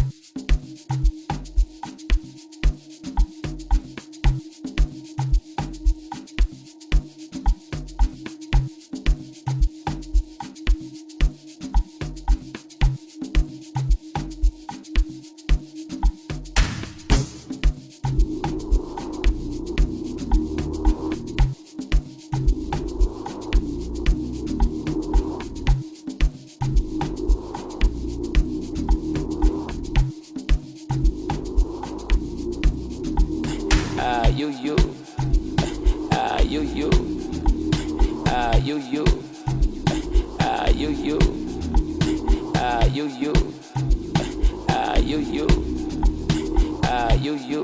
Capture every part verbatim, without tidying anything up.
Ah, you, you. Ah, you, you. Ah, you, you. Ah, you, you. Ah, you, you. Ah, you, you. Ah, you, you.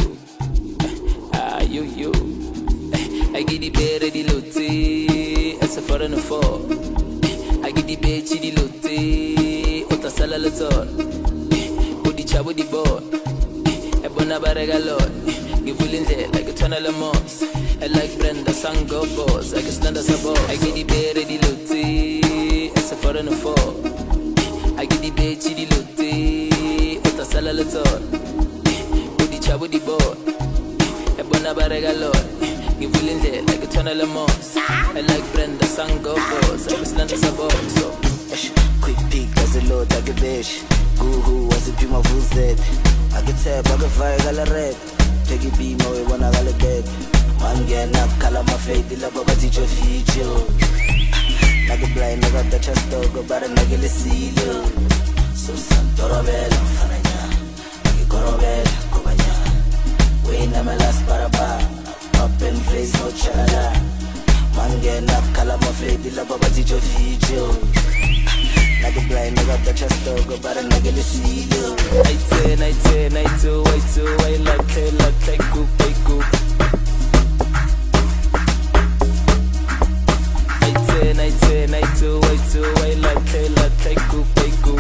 Ah, you, you. I get the bed of the lote, as a foreign fall. I get the bed, chidi lote, ota sala lator. Odi chabo di board. Ebona barega lord. Give feeling there like a tunnel of moss. I like Brenda, Sango, boss. I can stand as a boss. I get the bed ready lote, as a foreign fall. I get the bed chidi lote, ota sala lator. Odi chabo di board. Ebona barega lord. Give feeling there like a tunnel of moss. I like Brenda, Sango, boss. I can stand as a boss. So, quick peek as a load, I get bish. Goo as a puma full set. I get tap, I get fire, I get red. Take it be more when I got a bed. Man get up, color my face, the love of a teacher feature. Naga blind, naga the chest dog, but a naggle seal. So Santoro Bella, Fananya, Corobel, Cobanya. Wayne, I'm a last paraba. Up and face, no chala. Man get up, color my face, the love of a teacher feature. Naga blind, naga the chest dog, but a naggle seal. I say, I say, I do, I do, I like it, like it, goop, I goop. I say, I say, I do, I do, I like it, like it, goop, I goop.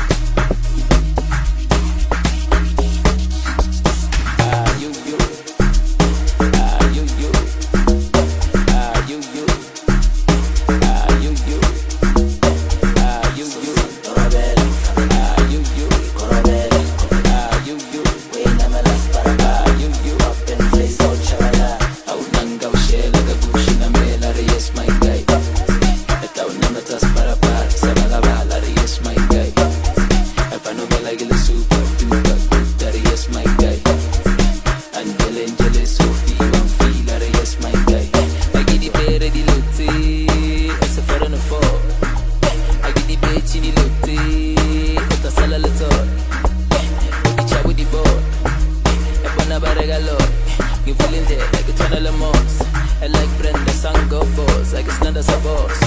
Ah, you, you. Ah, you, you. Ah, you, you. Ah, you, you. Ah, you, you. Ah, you, you. Ah, you, you. Ah, you, you. Up and place out chala. Au nanga ushela gabushi na mela yes my guy. Etau namatas para par sabaga bala yes my guy. Apano bala gile super duper that yes my guy. Angel angel Sophie one feel yes my guy. I get the bere di lote as a foreign fall. I get the bed chini lote ota sala lator. Icha with the board. Ebona barega lord. You feeling there like a tunnel of moss. I like Brenda, Sango, boss. I can stand as a boss.